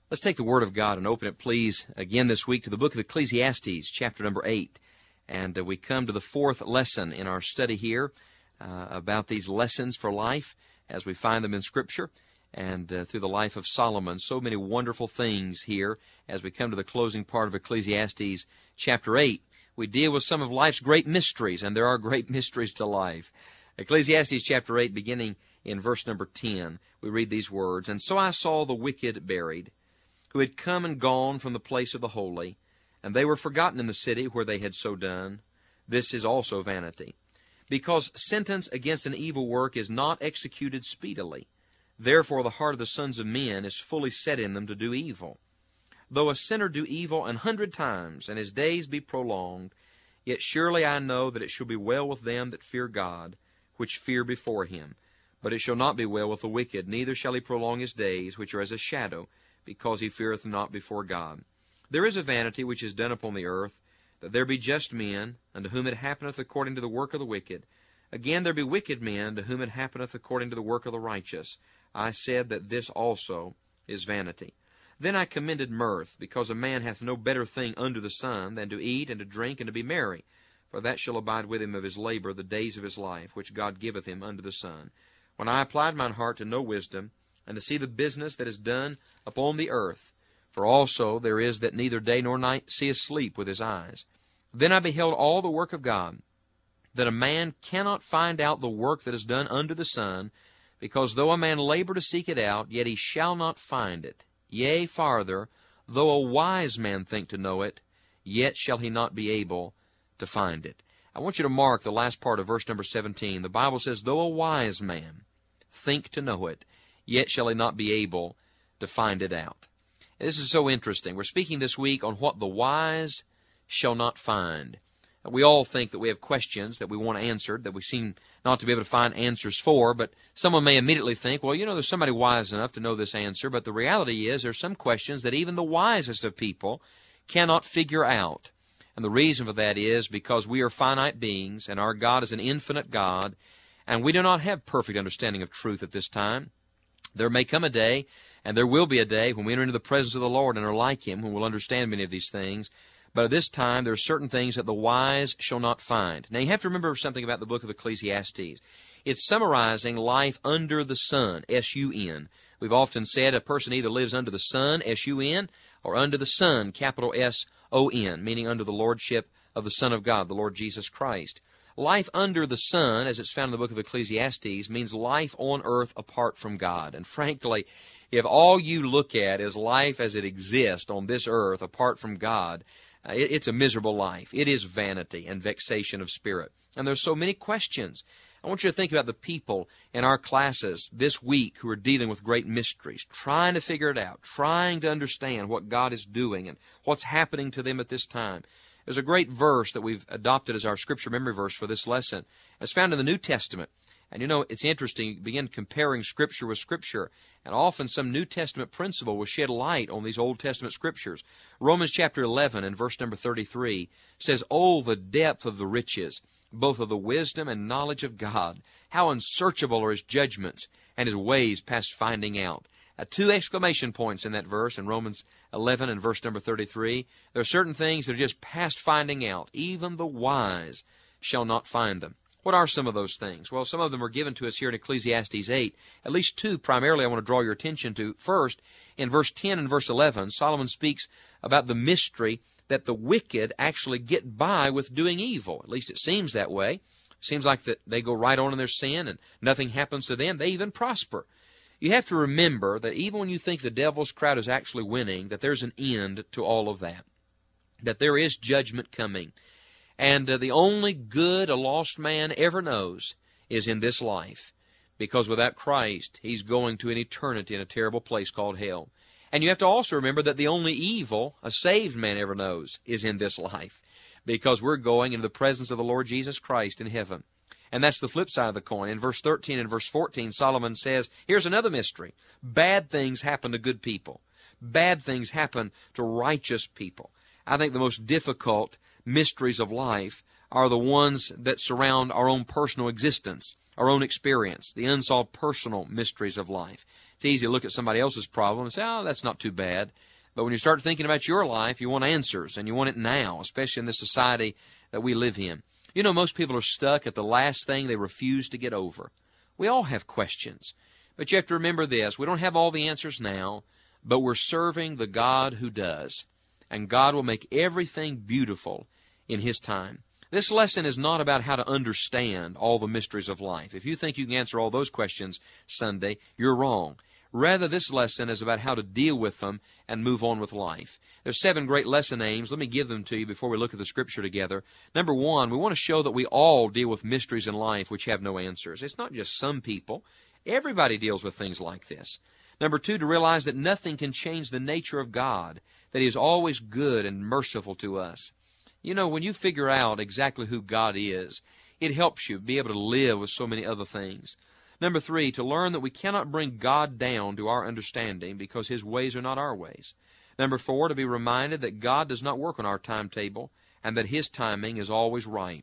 Let's take the Word of God and open it, please, again this week to the book of Ecclesiastes, chapter number 8. And we come to the fourth lesson in our study here about these lessons for life as we find them in Scripture and through the life of Solomon. So many wonderful things here as we come to the closing part of Ecclesiastes, chapter 8. We deal with some of life's great mysteries, and there are great mysteries to life. Ecclesiastes, chapter 8, beginning in verse number 10, we read these words, "And so I saw the wicked buried, who had come and gone from the place of the holy, and they were forgotten in the city where they had so done. This is also vanity. Because sentence against an evil work is not executed speedily, therefore the heart of the sons of men is fully set in them to do evil. Though a sinner do evil 100 times, and his days be prolonged, yet surely I know that it shall be well with them that fear God, which fear before him. But it shall not be well with the wicked, neither shall he prolong his days, which are as a shadow, because he feareth not before God. There is a vanity which is done upon the earth, that there be just men, unto whom it happeneth according to the work of the wicked. Again there be wicked men, to whom it happeneth according to the work of the righteous. I said that this also is vanity. Then I commended mirth, because a man hath no better thing under the sun than to eat and to drink and to be merry, for that shall abide with him of his labor the days of his life, which God giveth him under the sun. When I applied mine heart to know wisdom, and to see the business that is done upon the earth, for also there is that neither day nor night seeth sleep with his eyes. Then I beheld all the work of God, that a man cannot find out the work that is done under the sun, because though a man labor to seek it out, yet he shall not find it. Yea, farther, though a wise man think to know it, yet shall he not be able to find it." I want you to mark the last part of verse number 17. The Bible says, "Though a wise man think to know it, yet shall he not be able to find it out." This is so interesting. We're speaking this week on what the wise shall not find. We all think that we have questions that we want answered, that we seem not to be able to find answers for, but someone may immediately think, well, there's somebody wise enough to know this answer, but the reality is there's some questions that even the wisest of people cannot figure out. And the reason for that is because we are finite beings, and our God is an infinite God, and we do not have perfect understanding of truth at this time. There may come a day, and there will be a day when we enter into the presence of the Lord and are like Him, when we'll understand many of these things. But at this time, there are certain things that the wise shall not find. Now, you have to remember something about the book of Ecclesiastes. It's summarizing life under the sun, S-U-N. We've often said a person either lives under the sun, S-U-N, or under the Son, capital S-O-N, meaning under the lordship of the Son of God, the Lord Jesus Christ. Life under the sun, as it's found in the book of Ecclesiastes, means life on earth apart from God. And frankly, if all you look at is life as it exists on this earth apart from God, it's a miserable life. It is vanity and vexation of spirit. And there's so many questions. I want you to think about the people in our classes this week who are dealing with great mysteries, trying to figure it out, trying to understand what God is doing and what's happening to them at this time. There's a great verse that we've adopted as our scripture memory verse for this lesson. It's found in the New Testament. And it's interesting, you begin comparing Scripture with Scripture, and often some New Testament principle will shed light on these Old Testament Scriptures. Romans chapter 11 and verse number 33 says, "Oh, the depth of the riches, both of the wisdom and knowledge of God! How unsearchable are His judgments, and His ways past finding out." Two exclamation points in that verse in Romans 11 and verse number 33. There are certain things that are just past finding out. Even the wise shall not find them. What are some of those things? Well, some of them are given to us here in Ecclesiastes 8. At least two primarily I want to draw your attention to. First, in verse 10 and verse 11, Solomon speaks about the mystery that the wicked actually get by with doing evil. At least it seems that way. It seems like that they go right on in their sin and nothing happens to them. They even prosper. You have to remember that even when you think the devil's crowd is actually winning, that there's an end to all of that. That there is judgment coming. And the only good a lost man ever knows is in this life. Because without Christ, he's going to an eternity in a terrible place called hell. And you have to also remember that the only evil a saved man ever knows is in this life. Because we're going into the presence of the Lord Jesus Christ in heaven. And that's the flip side of the coin. In verse 13 and verse 14, Solomon says, here's another mystery. Bad things happen to good people. Bad things happen to righteous people. I think the most difficult mysteries of life are the ones that surround our own personal existence, our own experience, the unsolved personal mysteries of life. It's easy to look at somebody else's problem and say, oh, that's not too bad. But when you start thinking about your life, you want answers, and you want it now, especially in the society that we live in. You know, most people are stuck at the last thing they refuse to get over. We all have questions. But you have to remember this. We don't have all the answers now, but we're serving the God who does. And God will make everything beautiful in His time. This lesson is not about how to understand all the mysteries of life. If you think you can answer all those questions Sunday, you're wrong. Rather, this lesson is about how to deal with them and move on with life. There's 7 great lesson aims. Let me give them to you before we look at the Scripture together. Number 1, we want to show that we all deal with mysteries in life which have no answers. It's not just some people. Everybody deals with things like this. Number 2, to realize that nothing can change the nature of God, that He is always good and merciful to us. You know, when you figure out exactly who God is, it helps you be able to live with so many other things. Number 3, to learn that we cannot bring God down to our understanding because His ways are not our ways. Number 4, to be reminded that God does not work on our timetable and that His timing is always right.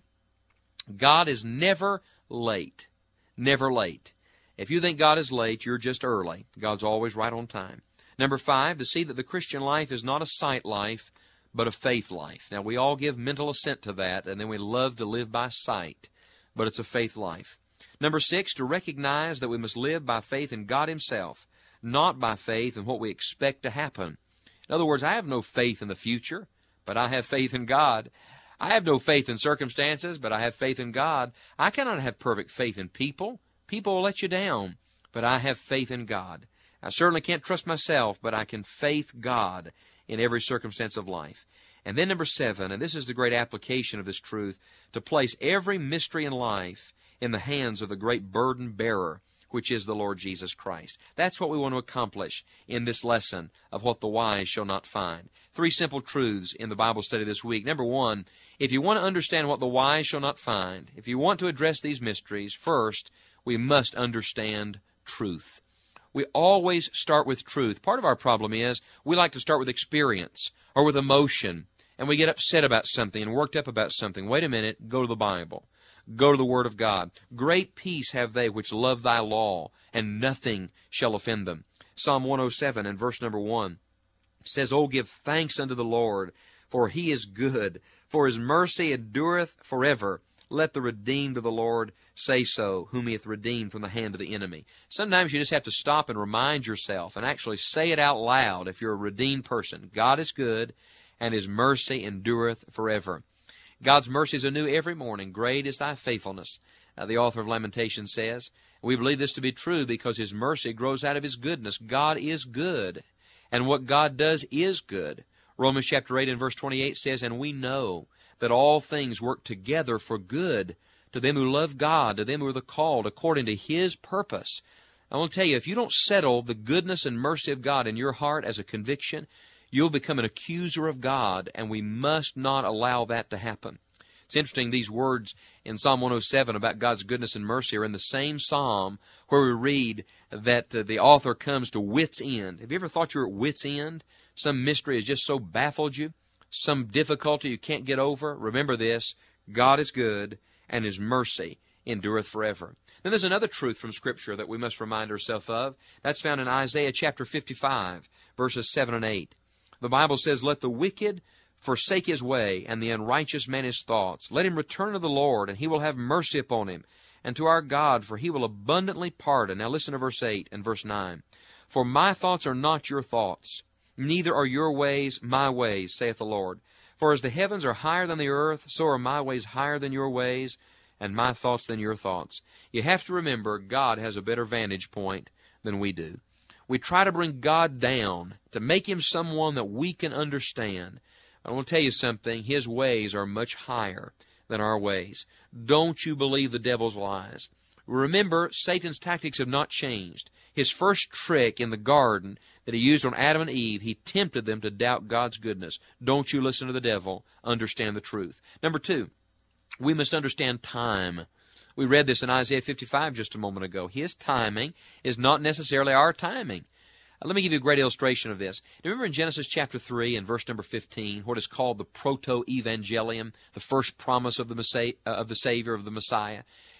God is never late. Never late. If you think God is late, you're just early. God's always right on time. Number 5, to see that the Christian life is not a sight life, but a faith life. Now, we all give mental assent to that, and then we love to live by sight, but it's a faith life. Number 6, to recognize that we must live by faith in God Himself, not by faith in what we expect to happen. In other words, I have no faith in the future, but I have faith in God. I have no faith in circumstances, but I have faith in God. I cannot have perfect faith in people. People will let you down, but I have faith in God. I certainly can't trust myself, but I can faith God in every circumstance of life. And then number 7, and this is the great application of this truth, to place every mystery in life in the hands of the great burden bearer, which is the Lord Jesus Christ. That's what we want to accomplish in this lesson of what the wise shall not find. 3 simple truths in the Bible study this week. Number 1, if you want to understand what the wise shall not find, if you want to address these mysteries, first, we must understand truth. We always start with truth. Part of our problem is we like to start with experience or with emotion, and we get upset about something and worked up about something. Wait a minute, go to the Bible. Go to the Word of God. Great peace have they which love Thy law, and nothing shall offend them. Psalm 107 and verse number 1 says, Oh, give thanks unto the Lord, for He is good, for His mercy endureth forever. Let the redeemed of the Lord say so, whom He hath redeemed from the hand of the enemy. Sometimes you just have to stop and remind yourself and actually say it out loud if you're a redeemed person. God is good, and His mercy endureth forever. God's mercies are new every morning. Great is Thy faithfulness, the author of Lamentations says. We believe this to be true because His mercy grows out of His goodness. God is good, and what God does is good. Romans chapter 8 and verse 28 says, And we know that all things work together for good to them who love God, to them who are the called according to His purpose. I want to tell you, if you don't settle the goodness and mercy of God in your heart as a conviction, you'll become an accuser of God, and we must not allow that to happen. It's interesting, these words in Psalm 107 about God's goodness and mercy are in the same psalm where we read that the author comes to wit's end. Have you ever thought you were at wit's end? Some mystery has just so baffled you, some difficulty you can't get over? Remember this, God is good, and His mercy endureth forever. Then there's another truth from Scripture that we must remind ourselves of. That's found in Isaiah chapter 55, verses 7 and 8. The Bible says, Let the wicked forsake his way, and the unrighteous man his thoughts. Let him return to the Lord, and He will have mercy upon him, and to our God, for He will abundantly pardon. Now listen to verse 8 and verse 9. For my thoughts are not your thoughts, neither are your ways my ways, saith the Lord. For as the heavens are higher than the earth, so are my ways higher than your ways, and my thoughts than your thoughts. You have to remember, God has a better vantage point than we do. We try to bring God down to make Him someone that we can understand. I want to tell you something. His ways are much higher than our ways. Don't you believe the devil's lies. Remember, Satan's tactics have not changed. His first trick in the garden that he used on Adam and Eve, he tempted them to doubt God's goodness. Don't you listen to the devil. Understand the truth. Number 2, we must understand time. We read this in Isaiah 55 just a moment ago. His timing is not necessarily our timing. Let me give you a great illustration of this. Remember in Genesis chapter 3 and verse number 15, what is called the proto-evangelium, the first promise of the Savior, of the Messiah.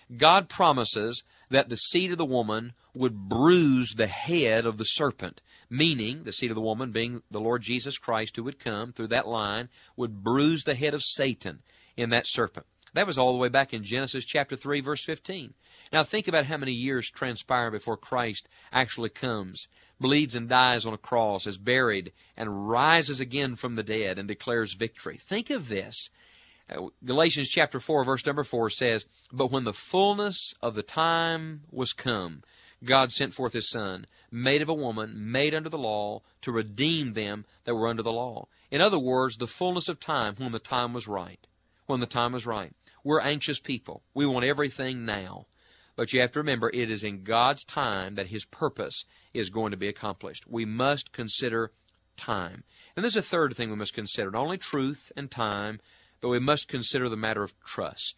God promises that the seed of the woman would bruise the head of the serpent, meaning the seed of the woman being the Lord Jesus Christ, who would come through that line, would bruise the head of Satan in that serpent. That was all the way back in Genesis chapter 3, verse 15. Now think about how many years transpire before Christ actually comes, bleeds and dies on a cross, is buried, and rises again from the dead and declares victory. Think of this. Galatians chapter 4, verse number 4 says, "But when the fullness of the time was come, God sent forth His Son, made of a woman, made under the law, to redeem them that were under the law." In other words, the fullness of time, when the time was right. When the time was right. We're anxious people. We want everything now. But you have to remember, it is in God's time that His purpose is going to be accomplished. We must consider time. And there's a third thing we must consider. Not only truth and time, but we must consider the matter of trust.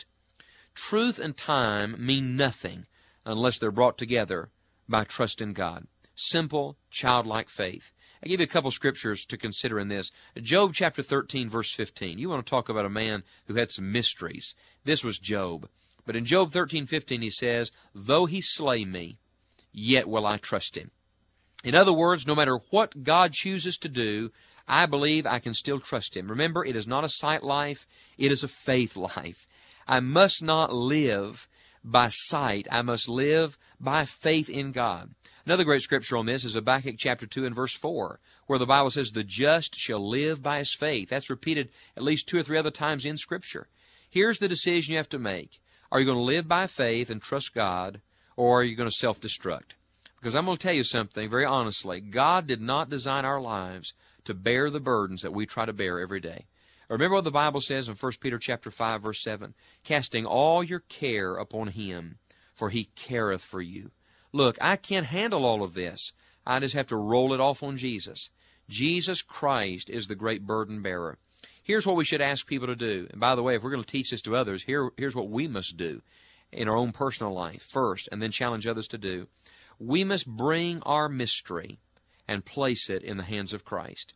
Truth and time mean nothing unless they're brought together by trust in God. Simple, childlike faith. I give you a couple scriptures to consider in this. Job chapter 13, verse 15. You want to talk about a man who had some mysteries. This was Job. But in Job 13:15 he says, "Though he slay me, yet will I trust him." In other words, no matter what God chooses to do, I believe I can still trust Him. Remember, it is not a sight life, it is a faith life. I must not live by sight. I must live by faith in God. Another great scripture on this is Habakkuk chapter 2 and verse 4, where the Bible says, "The just shall live by his faith." That's repeated at least 2 or 3 other times in Scripture. Here's the decision you have to make. Are you going to live by faith and trust God, or are you going to self-destruct? Because I'm going to tell you something very honestly. God did not design our lives to bear the burdens that we try to bear every day. Remember what the Bible says in 1 Peter chapter 5, verse 7, "Casting all your care upon Him, for He careth for you." Look, I can't handle all of this. I just have to roll it off on Jesus. Jesus Christ is the great burden bearer. Here's what we should ask people to do. And by the way, if we're going to teach this to others, here's what we must do in our own personal life first, and then challenge others to do. We must bring our mystery and place it in the hands of Christ.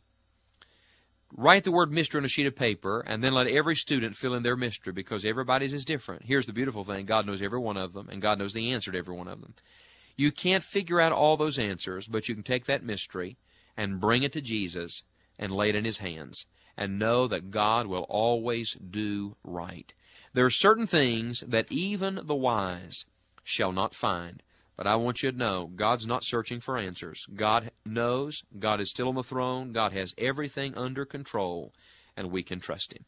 Write the word mystery on a sheet of paper, and then let every student fill in their mystery, because everybody's is different. Here's the beautiful thing. God knows every one of them, and God knows the answer to every one of them. You can't figure out all those answers, but you can take that mystery and bring it to Jesus and lay it in His hands, and know that God will always do right. There are certain things that even the wise shall not find. But I want you to know, God's not searching for answers. God knows. God is still on the throne. God has everything under control, and we can trust Him.